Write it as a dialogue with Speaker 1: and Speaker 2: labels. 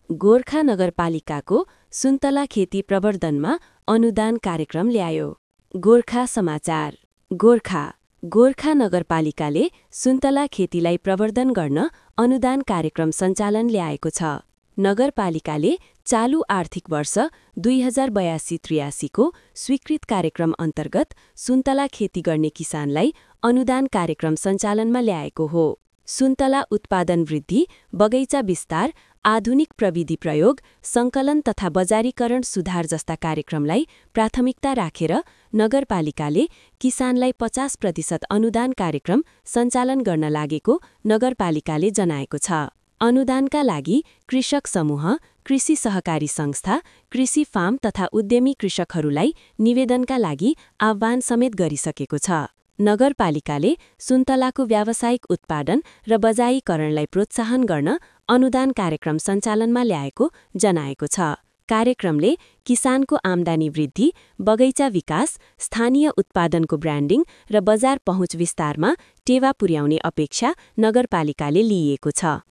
Speaker 1: गोर्खा नगरपालिकाको सुन्तला खेती प्रवर्धनमा अनुदान कार्यक्रम ल्यायो। गोर्खा समाचार। गोर्खा नगरपालिकाले सुन्तला खेतीलाई प्रवर्धन गर्न अनुदान कार्यक्रम सञ्चालन ल्याएको छ। नगरपालिकाले चालु आर्थिक वर्ष 2082-83 को स्वीकृत कार्यक्रम अन्तर्गत सुन्तला खेती गर्ने किसानलाई अनुदान कार्यक्रम सञ्चालनमा ल्याएको हो। सुन्तला उत्पादन वृद्धि, बगैँचा विस्तार, आधुनिक प्रविधि प्रयोग, सङ्कलन तथा बजारीकरण सुधार जस्ता कार्यक्रमलाई प्राथमिकता राखेर नगरपालिकाले किसानलाई 50% अनुदान कार्यक्रम सञ्चालन गर्न लागेको नगरपालिकाले जनाएको छ। अनुदानका लागि कृषक समूह, कृषि सहकारी संस्था, कृषि फार्म तथा उद्यमी कृषकहरूलाई निवेदनका लागि आह्वान समेत गरिसकेको छ। नगरपालिकाले सुन्तलाको व्यावसायिक उत्पादन र बजारीकरणलाई प्रोत्साहन गर्न अनुदान कार्यक्रम सञ्चालनमा ल्याएको जनाएको छ। कार्यक्रमले किसानको आम्दानी वृद्धि, बगैँचा विकास, स्थानीय उत्पादनको ब्रान्डिङ र बजार पहुँच विस्तारमा टेवा पुर्याउने अपेक्षा नगरपालिकाले लिएको छ।